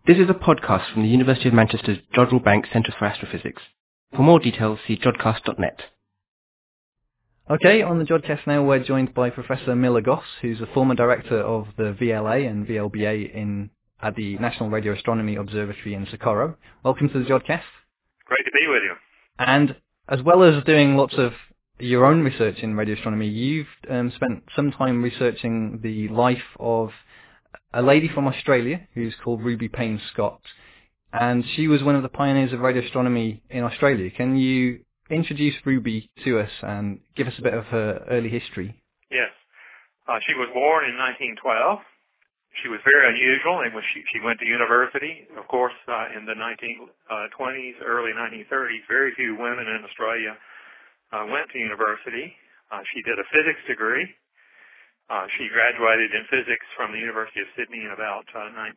This is a podcast from the University of Manchester's Jodrell Bank Centre for Astrophysics. For more details, see jodcast.net. Okay, on the Jodcast now we're joined by Professor Miller Goss, who's a former director of the VLA and VLBA at the National Radio Astronomy Observatory in Socorro. Welcome to the Jodcast. Great to be with you. And as well as doing lots of your own research in radio astronomy, you've spent some time researching the life of a lady from Australia who's called Ruby Payne-Scott, and she was one of the pioneers of radio astronomy in Australia. Can you introduce Ruby to us and give us a bit of her early history? Yes. She was born in 1912. She was very unusual, and she went to university. Of course, in the 1920s, early 1930s, very few women in Australia went to university. She did a physics degree. She graduated in physics from the University of Sydney in about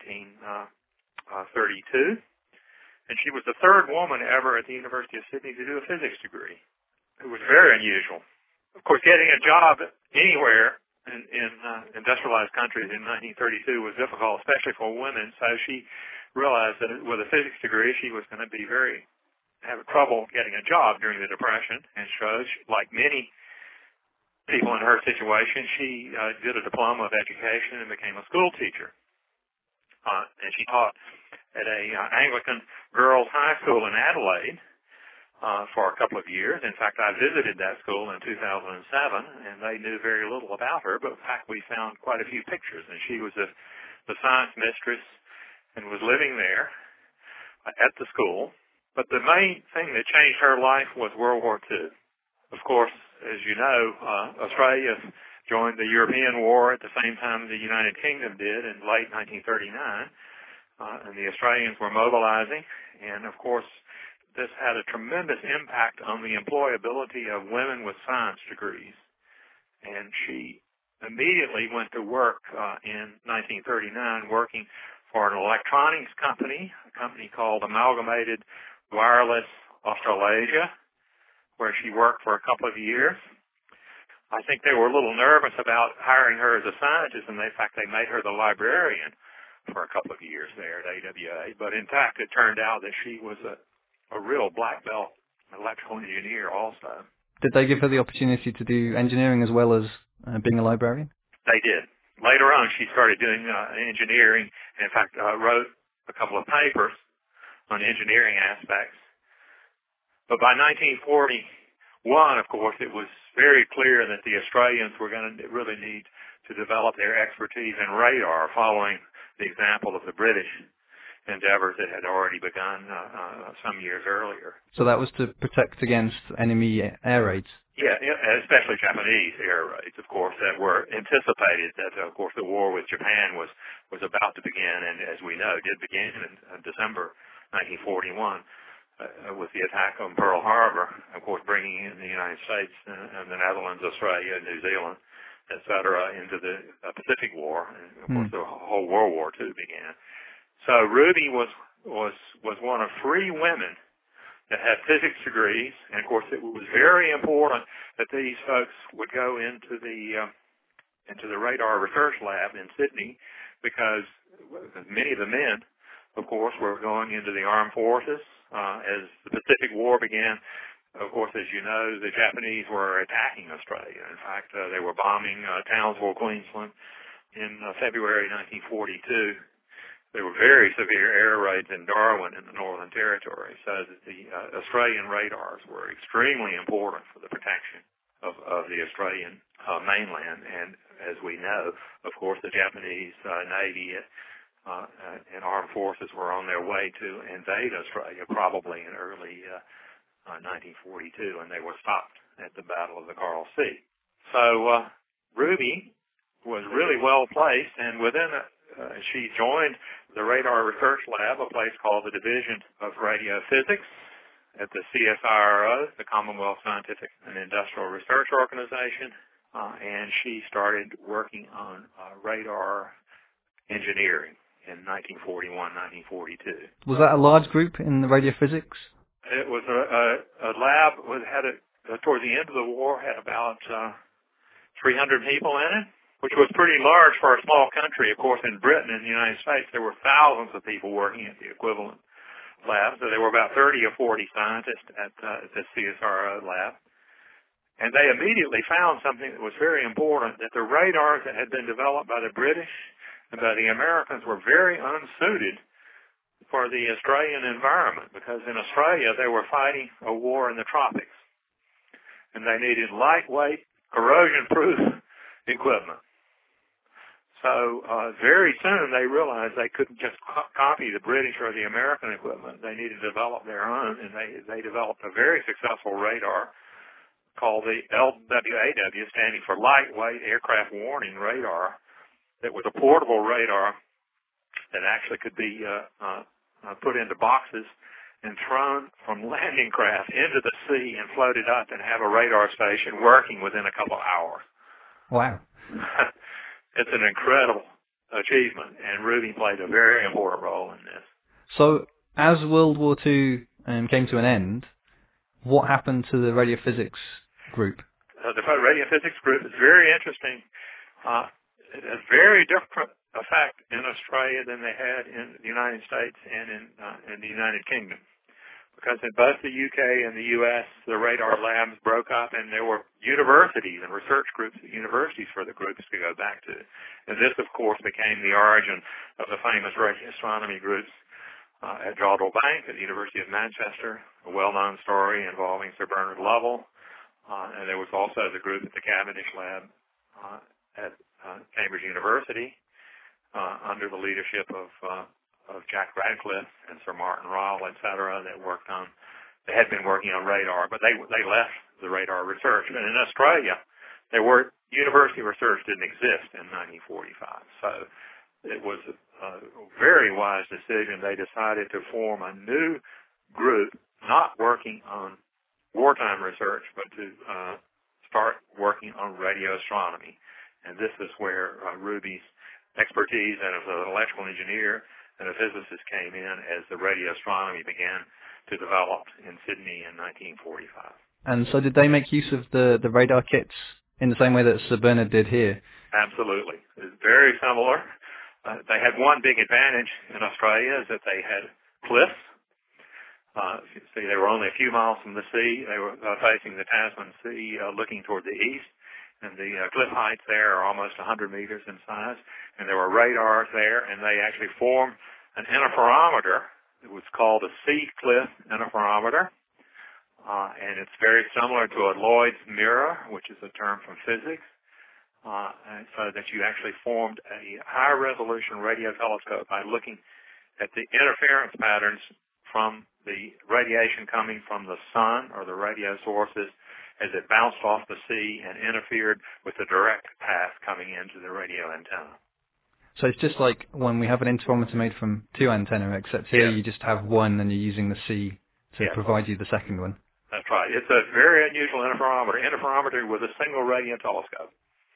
1932. And she was the third woman ever at the University of Sydney to do a physics degree. It was very unusual. Of course, getting a job anywhere in industrialized countries in 1932 was difficult, especially for women. So she realized that with a physics degree, she was going to have trouble getting a job during the Depression. And so, like many people in her situation, she did a diploma of education and became a school teacher. And she taught at a Anglican girls' high school in Adelaide for a couple of years. In fact, I visited that school in 2007, and they knew very little about her, but in fact we found quite a few pictures. And she was the science mistress and was living there at the school. But the main thing that changed her life was World War II. Of course, as you know, Australia joined the European War at the same time the United Kingdom did in late 1939, and the Australians were mobilizing, and of course this had a tremendous impact on the employability of women with science degrees. And she immediately went to work in 1939 working for an electronics company, a company called Amalgamated Wireless Australasia, where she worked for a couple of years. I think they were a little nervous about hiring her as a scientist, and in fact they made her the librarian for a couple of years there at AWA. But in fact it turned out that she was a real black belt electrical engineer also. Did they give her the opportunity to do engineering as well as being a librarian? They did. Later on she started doing engineering, and in fact wrote a couple of papers on engineering aspects. But by 1941, of course, it was very clear that the Australians were going to really need to develop their expertise in radar, following the example of the British endeavors that had already begun some years earlier. So that was to protect against enemy air raids? Yeah, especially Japanese air raids, of course, that were anticipated. That, of course, the war with Japan was about to begin, and as we know, did begin in December 1941. With the attack on Pearl Harbor, of course, bringing in the United States and the Netherlands, Australia, New Zealand, etc., into the Pacific War, and of course the whole World War II began. So Ruby was one of 3 women that had physics degrees, and of course it was very important that these folks would go into the radar research lab in Sydney, because many of the men, of course, were going into the armed forces. As the Pacific War began, of course, as you know, the Japanese were attacking Australia. In fact, they were bombing Townsville, Queensland in February 1942. There were very severe air raids in Darwin in the Northern Territory, so that the Australian radars were extremely important for the protection of the Australian mainland. And as we know, of course, the Japanese Navy and armed forces were on their way to invade Australia, probably in early 1942, and they were stopped at the Battle of the Coral Sea. So Ruby was really well placed, and she joined the Radar Research Lab, a place called the Division of Radio Physics at the CSIRO, the Commonwealth Scientific and Industrial Research Organization, and she started working on radar engineering in 1941, 1942. Was that a large group in the radio physics? It was a lab that had toward the end of the war, had about 300 people in it. which was pretty large for a small country. Of course, in Britain and the United States, there were thousands of people working at the equivalent lab. So there were about 30 or 40 scientists at the CSIRO lab. And they immediately found something that was very important, that the radars that had been developed by the British and by the Americans were very unsuited for the Australian environment, because in Australia they were fighting a war in the tropics, and they needed lightweight, corrosion-proof equipment. So very soon they realized they couldn't just copy the British or the American equipment. They needed to develop their own, and they developed a very successful radar called the LWAW, standing for Lightweight Aircraft Warning Radar. That was a portable radar that actually could be put into boxes and thrown from landing craft into the sea and floated up and have a radar station working within a couple hours. Wow. It's an incredible achievement, and Ruby played a very important role in this. So, as World War II came to an end, what happened to the radiophysics group? The radiophysics group is very interesting. It has very different effect in Australia than they had in the United States and in the United Kingdom. Because in both the UK and the US, the radar labs broke up, and there were universities and research groups at universities for the groups to go back to. And this, of course, became the origin of the famous radio astronomy groups at Jodrell Bank at the University of Manchester, a well-known story involving Sir Bernard Lovell. And there was also the group at the Cavendish Lab at Cambridge University under the leadership of Jack Radcliffe and Sir Martin Ryle, et cetera, that they had been working on radar, but they left the radar research. And in Australia, university research didn't exist in 1945. So it was a very wise decision. They decided to form a new group, not working on wartime research, but to start working on radio astronomy. And this is where Ruby's expertise as an electrical engineer and a physicist came in as the radio astronomy began to develop in Sydney in 1945. And so did they make use of the radar kits in the same way that Sir Bernard did here? Absolutely. It's very similar. They had one big advantage in Australia, is that they had cliffs. See, they were only a few miles from the sea. They were facing the Tasman Sea, looking toward the east. And the cliff heights there are almost 100 meters in size. And there were radars there, and they actually formed an interferometer. It was called a sea cliff interferometer. And it's very similar to a Lloyd's mirror, which is a term from physics. And so that you actually formed a high-resolution radio telescope by looking at the interference patterns from the radiation coming from the sun or the radio sources as it bounced off the sea and interfered with the direct path coming into the radio antenna. So it's just like when we have an interferometer made from two antennae, except here you just have one and you're using the sea to provide you the second one. That's right. It's a very unusual interferometer with a single radio telescope.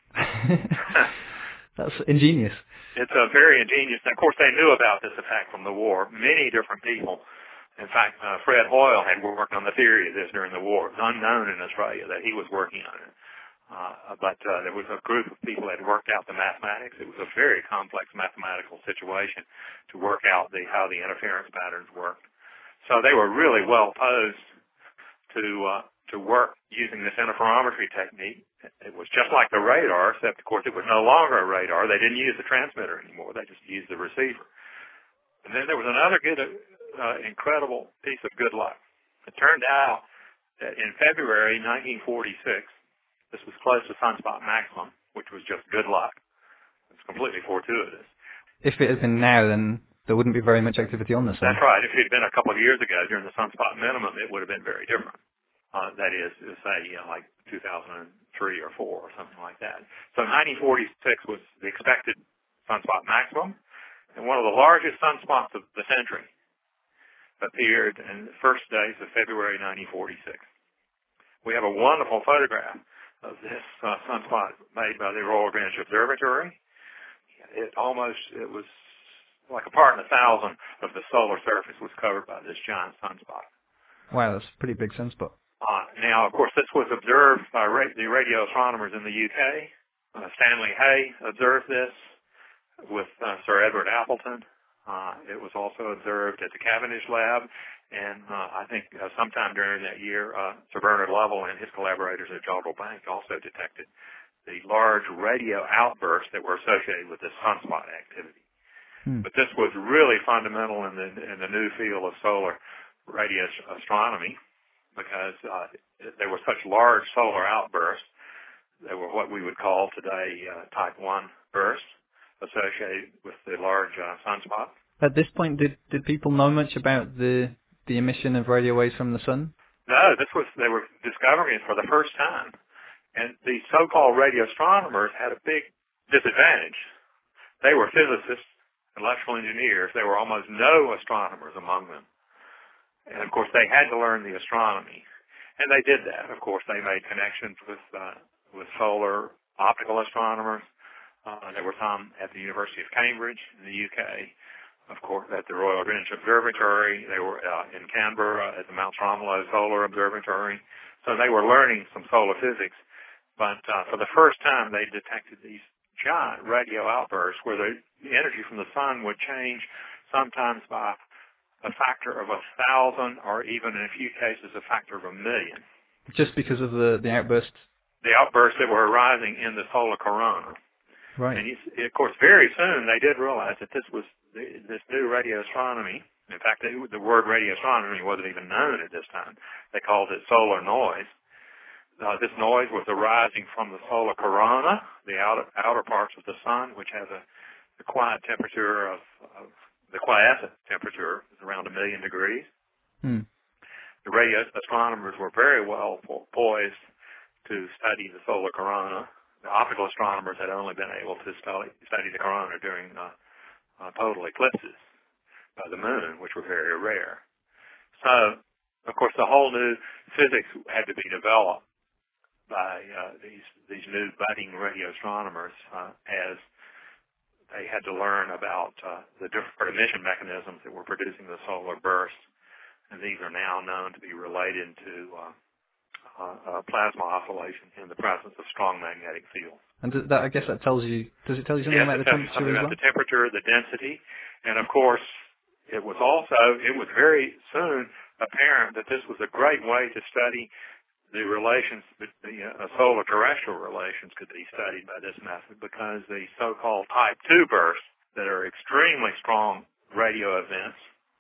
That's ingenious. It's very ingenious. And of course, they knew about this attack from the war. Many different people. In fact, Fred Hoyle had worked on the theory of this during the war. It's unknown in Australia that he was working on it. But there was a group of people that had worked out the mathematics. It was a very complex mathematical situation to work out how the interference patterns worked. So they were really well posed to work using this interferometry technique. It was just like the radar, except, of course, it was no longer a radar. They didn't use the transmitter anymore. They just used the receiver. And then there was another incredible piece of good luck. It turned out that in February 1946, this was close to sunspot maximum, which was just good luck. It's completely fortuitous. If it had been now, then there wouldn't be very much activity on the sun. That's right. If it had been a couple of years ago during the sunspot minimum, it would have been very different. That is, say, like 2003 or 4 or something like that. So 1946 was the expected sunspot maximum, and one of the largest sunspots of the century appeared in the first days of February 1946. We have a wonderful photograph of this sunspot made by the Royal Greenwich Observatory. It was like a part in 1,000 of the solar surface was covered by this giant sunspot. Wow, that's a pretty big sunspot. Now, of course, this was observed by the radio astronomers in the UK, Stanley Hay observed this with Sir Edward Appleton. It was also observed at the Cavendish Lab, and I think sometime during that year, Sir Bernard Lovell and his collaborators at Jodrell Bank also detected the large radio outbursts that were associated with this sunspot activity. But this was really fundamental in the new field of solar radio astronomy, because there were such large solar outbursts. They were what we would call today type 1 bursts associated with the large sunspots. At this point, did people know much about the emission of radio waves from the sun? No, they were discovering it for the first time. And the so-called radio astronomers had a big disadvantage. They were physicists, electrical engineers. There were almost no astronomers among them. And, of course, they had to learn the astronomy. And they did that. Of course, they made connections with solar optical astronomers. There were some at the University of Cambridge in the UK. Of course, at the Royal Greenwich Observatory. They were in Canberra at the Mount Tromolo Solar Observatory. So they were learning some solar physics. But for the first time, they detected these giant radio outbursts where the energy from the sun would change sometimes by a factor of 1,000, or even in a few cases a factor of 1,000,000. Just because of the outbursts? The outbursts that were arising in the solar corona. Right. And of course, very soon they did realize that this was this new radio astronomy. In fact, the word radio astronomy wasn't even known at this time. They called it solar noise. This noise was arising from the solar corona, the outer parts of the sun, which has the quiet temperature of the quiescent temperature is around 1,000,000 degrees. The radio astronomers were very well poised to study the solar corona. The optical astronomers had only been able to study the corona during total eclipses by the moon, which were very rare. So, of course, the whole new physics had to be developed by these new budding radio astronomers as they had to learn about the different emission mechanisms that were producing the solar bursts, and these are now known to be related to plasma oscillation in the presence of strong magnetic fields. And I guess that tells you, does it tell you something about the temperature as well? The temperature, the density, and of course, it was very soon apparent that this was a great way to study the relations, the solar terrestrial relations could be studied by this method, because the so-called type 2 bursts that are extremely strong radio events,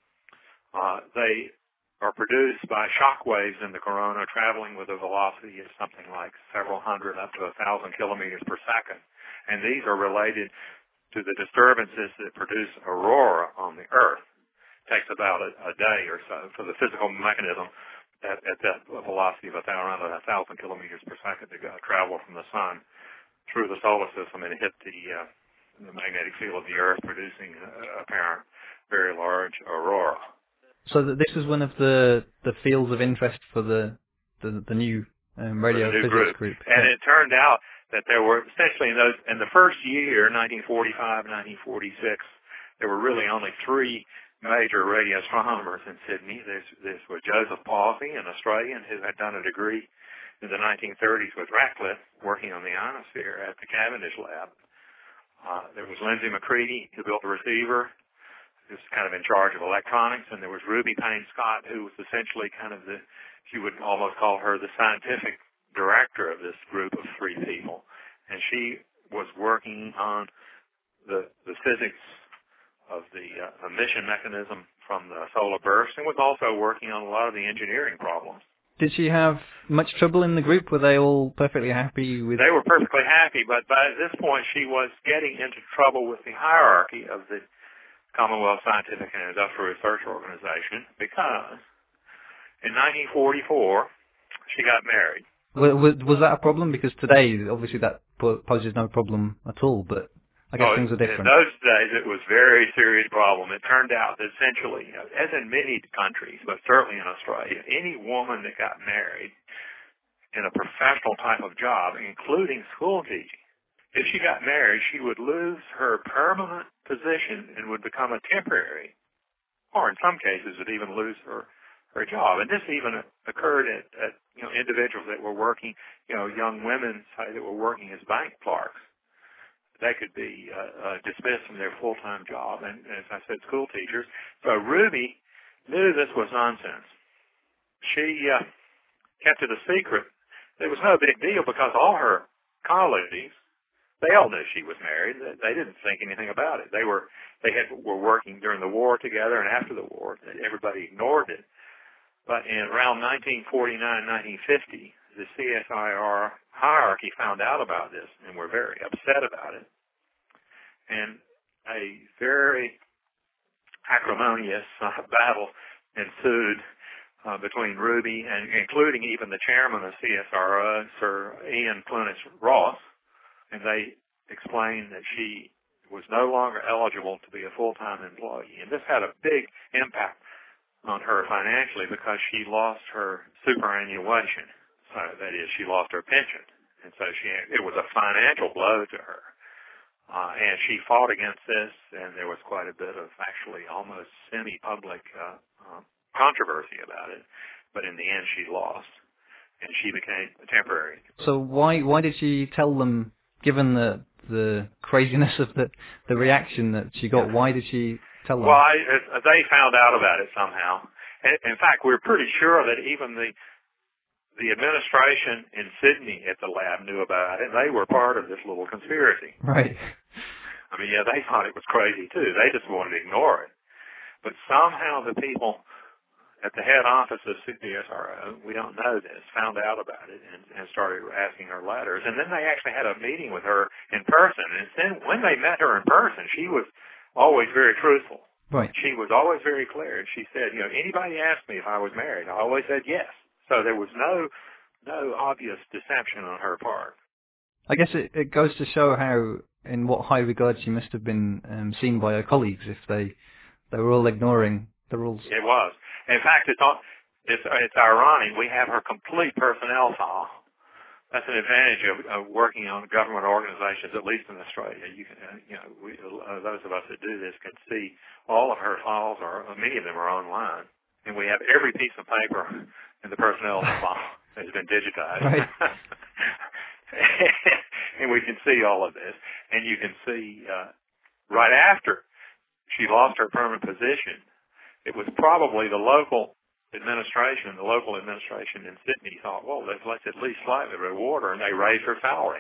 they are produced by shock waves in the corona traveling with a velocity of something like several hundred up to 1,000 kilometers per second. And these are related to the disturbances that produce aurora on the Earth. It takes about a day or so for the physical mechanism at that velocity of around 1,000 kilometers per second to travel from the sun through the solar system and hit the magnetic field of the Earth, producing apparent very large aurora. So this is one of the fields of interest for the new radio physics group. And it turned out that there were essentially in the first year, 1945, 1946, there were really only three major radio astronomers in Sydney. This was Joseph Pawsey, an Australian who had done a degree in the 1930s with Radcliffe, working on the ionosphere at the Cavendish Lab. There was Lindsay McCready, who built a receiver, who was kind of in charge of electronics, and there was Ruby Payne Scott, who was essentially kind of you would almost call her the scientific director of this group of three people. And she was working on the physics of the emission mechanism from the solar burst, and was also working on a lot of the engineering problems. Did she have much trouble in the group? Were they all perfectly happy with... They were perfectly happy, but by this point she was getting into trouble with the hierarchy of the Commonwealth Scientific and Industrial Research Organization, because in 1944 she got married. Was that a problem? Because today, obviously, that poses no problem at all, but I guess things are different. In those days, it was a very serious problem. It turned out that essentially, as in many countries, but certainly in Australia, any woman that got married in a professional type of job, including school teaching, if she got married, she would lose her permanent position and would become a temporary, or in some cases would even lose her her job. And this even occurred at individuals that were working, young women, say, that were working as bank clerks. They could be dismissed from their full-time job, and as I said, school teachers. So Ruby knew this was nonsense. She kept it a secret. It was no big deal because all her colleagues, they all knew she was married. They didn't think anything about it. They were working during the war together and after the war. Everybody ignored it. But in around 1949, 1950, the CSIR hierarchy found out about this and were very upset about it. And a very acrimonious battle ensued between Ruby and including even the chairman of CSIRO, Sir Ian Clunies Ross, and they explained that she was no longer eligible to be a full-time employee. And this had a big impact on her financially because she lost her superannuation. So that is, she lost her pension. And so it was a financial blow to her. And she fought against this, and there was quite a bit of actually almost semi-public controversy about it. But in the end, she lost, and she became temporary. So why did she tell them, given the craziness of the reaction that she got, why did she tell them? Well, they found out about it somehow. In fact, we're pretty sure that even the administration in Sydney at the lab knew about it. They were part of this little conspiracy. Right. I mean, they thought it was crazy too. They just wanted to ignore it. But somehow the people at the head office of CSIRO, we don't know this, found out about it and started asking her letters. And then they actually had a meeting with her in person. And then when they met her in person, she was always very truthful. Right. She was always very clear. And she said, anybody asked me if I was married, I always said yes. So there was no obvious deception on her part. I guess it goes to show how, in what high regard she must have been seen by her colleagues if they were all ignoring the rules. It was. In fact, it's ironic. We have her complete personnel file. That's an advantage of working on government organizations, at least in Australia. You can, those of us that do this can see all of her files, or many of them are online, and we have every piece of paper in the personnel file has been digitized. Right. And we can see all of this. And you can see right after she lost her permanent position, it was probably the local administration in Sydney thought, well, let's at least slightly reward her, and they raised her salary.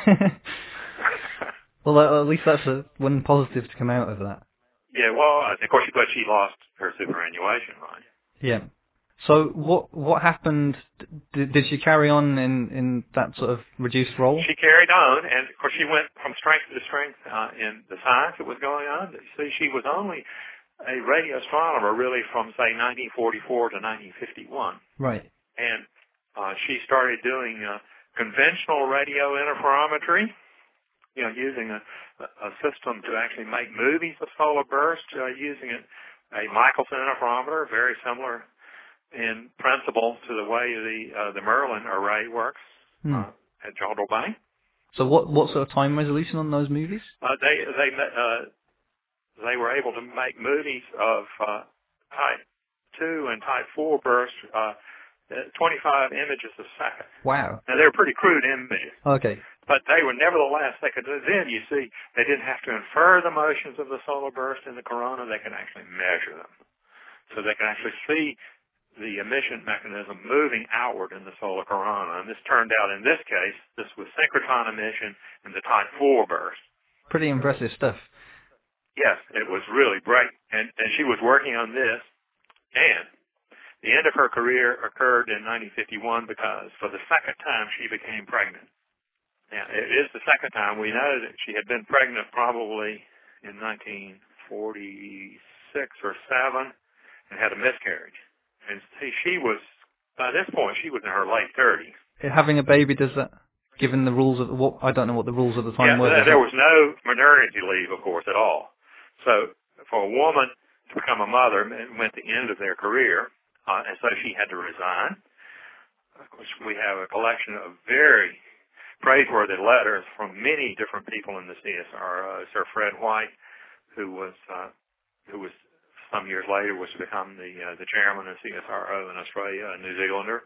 Well, at least that's one positive to come out of that. Yeah, well, of course, but she lost her superannuation, right? Yeah. So what happened? Did she carry on in that sort of reduced role? She carried on, and of course she went from strength to strength in the science that was going on. See, she was only a radio astronomer really from, say, 1944 to 1951. Right. And she started doing conventional radio interferometry, using a system to actually make movies of solar bursts, using a Michelson interferometer, very similar in principle to the way the Merlin array works at Jodrell Bank. So what sort of time resolution on those movies? They were able to make movies of type 2 and type 4 bursts, 25 images a second. Wow. Now, they were pretty crude images. Okay. But they were nevertheless, then you see, they didn't have to infer the motions of the solar burst in the corona. They can actually measure them. So they can actually see the emission mechanism moving outward in the solar corona. And this turned out, in this case, this was synchrotron emission in the type 4 burst. Pretty impressive stuff. Yes, it was really great. And she was working on this. And the end of her career occurred in 1951 because for the second time she became pregnant. Now, it is the second time. We know that she had been pregnant probably in 1946 or 7 and had a miscarriage. And she was, by this point, she was in her late 30s. Having a baby, does that, given the rules of I don't know what the rules of the time were. There was no maternity leave, of course, at all. So for a woman to become a mother meant the end of their career, and so she had to resign. Of course, we have a collection of very praiseworthy letters from many different people in the CSIRO. Sir Fred White, who was some years later was to become the chairman of CSIRO in Australia, a New Zealander.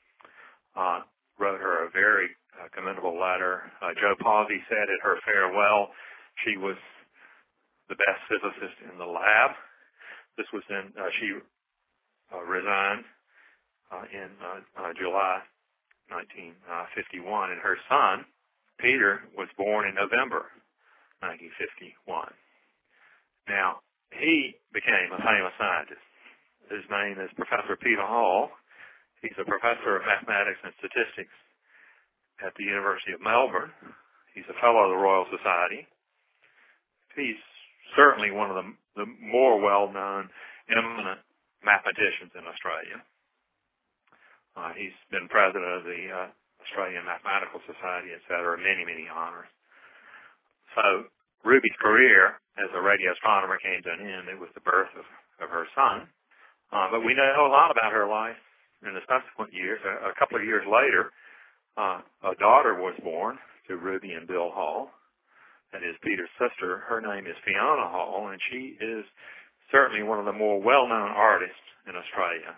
Wrote her a very commendable letter. Joe Pawsey said at her farewell she was the best physicist in the lab. This was in, she resigned in July 1951, and her son, Peter, was born in November 1951. Now, he became a famous scientist. His name is Professor Peter Hall. He's a professor of mathematics and statistics at the University of Melbourne. He's a fellow of the Royal Society. He's certainly one of the more well-known, eminent mathematicians in Australia. He's been president of the Australian Mathematical Society, etc., many, many honors. So Ruby's career as a radio astronomer came to an end. It was the birth of her son. But we know a lot about her life in the subsequent years. A couple of years later, a daughter was born to Ruby and Bill Hall. That is Peter's sister. Her name is Fiona Hall, and she is certainly one of the more well-known artists in Australia.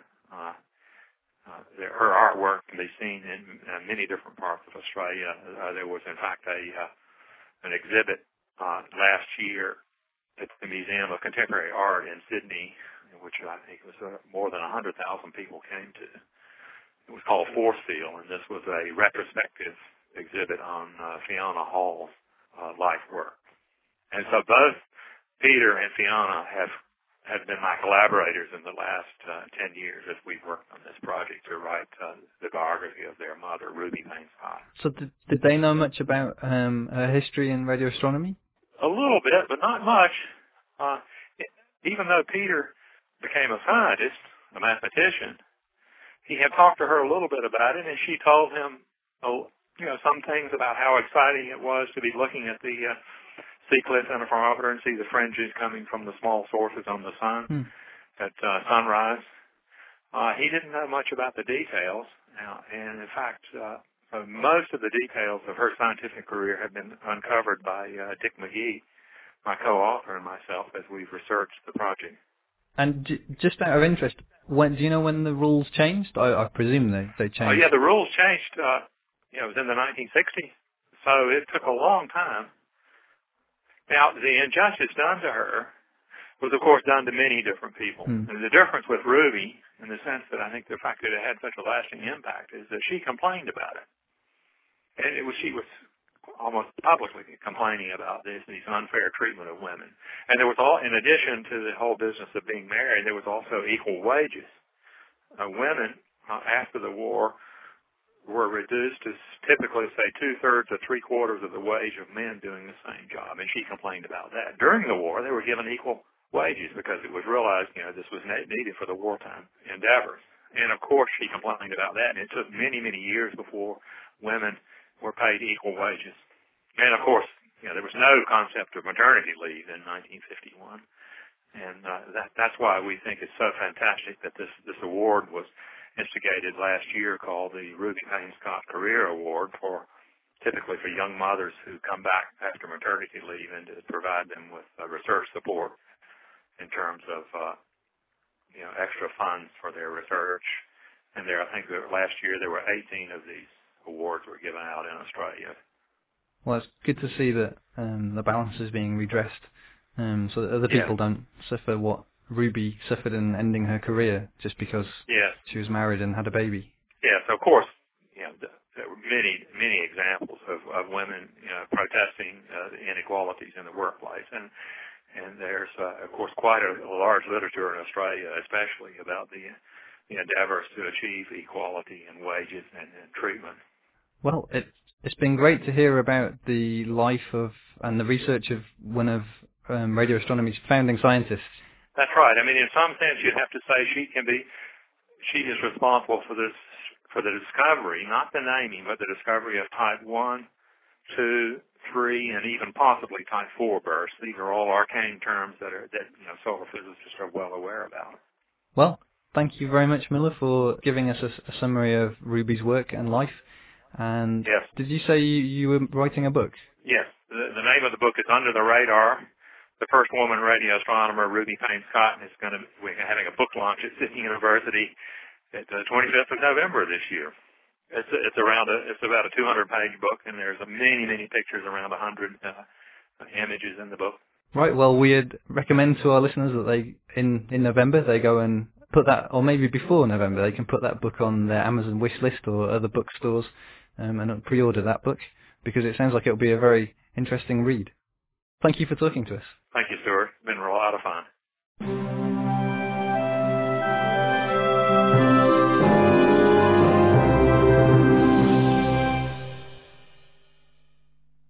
Her artwork can be seen in many different parts of Australia. There was, in fact, an exhibit last year at the Museum of Contemporary Art in Sydney, which I think was more than 100,000 people came to. It was called Forcefield, and this was a retrospective exhibit on Fiona Hall's life work. And so both Peter and Fiona have been my collaborators in the last 10 years as we've worked on this project to write the biography of their mother, Ruby Payne Scott. So did they know much about her history in radio astronomy? A little bit, but not much. Even though Peter became a scientist, a mathematician, he had talked to her a little bit about it, and she told him, some things about how exciting it was to be looking at the Seacliff Interferometer and see the fringes coming from the small sources on the sun at sunrise. He didn't know much about the details, and in fact, most of the details of her scientific career have been uncovered by Dick McGee, my co-author, and myself as we've researched the project. And just out of interest, do you know when the rules changed? I presume they changed. Oh, yeah, the rules changed, it was in the 1960s, so it took a long time. Now, the injustice done to her was, of course, done to many different people. And the difference with Ruby, in the sense that I think the fact that it had such a lasting impact, is that she complained about it. And she was almost publicly complaining about these unfair treatment of women. And there was in addition to the whole business of being married, there was also equal wages. Women, after the war, were reduced to typically, say, 2/3 to 3/4 of the wage of men doing the same job, and she complained about that. During the war, they were given equal wages because it was realized, this was needed for the wartime endeavors. And, of course, she complained about that, and it took many, many years before women were paid equal wages. And, of course, there was no concept of maternity leave in 1951, and that's why we think it's so fantastic that this award was instigated last year, called the Ruby Payne Scott Career Award, typically for young mothers who come back after maternity leave, and to provide them with research support in terms of extra funds for their research. And I think that last year there were 18 of these awards were given out in Australia. Well, it's good to see that the balance is being redressed, so that other people don't suffer what Ruby suffered in ending her career just because she was married and had a baby. Yes, of course. There were many examples of women protesting the inequalities in the workplace, and there's of course quite a large literature in Australia, especially about the endeavors to achieve equality in wages and treatment. Well, it's been great to hear about the life of and the research of one of radio astronomy's founding scientists. That's right. I mean, in some sense, you'd have to say she is responsible for the discovery, not the naming, but the discovery of type 1, 2, 3, and even possibly type 4 bursts. These are all arcane terms that solar physicists are well aware about. Well, thank you very much, Miller, for giving us a summary of Ruby's work and life. And did you say you were writing a book? Yes. The name of the book is Under the Radar, the first woman radio astronomer, Ruby Payne Scott, is we're having a book launch at Sydney University at the 25th of November this year. It's about a 200-page book, and there's many pictures, around 100 images in the book. Right. Well, we'd recommend to our listeners that they in November they go and put that, or maybe before November, they can put that book on their Amazon wish list or other bookstores and pre-order that book, because it sounds like it'll be a very interesting read. Thank you for talking to us. Thank you, Stuart. It's been a lot of fun.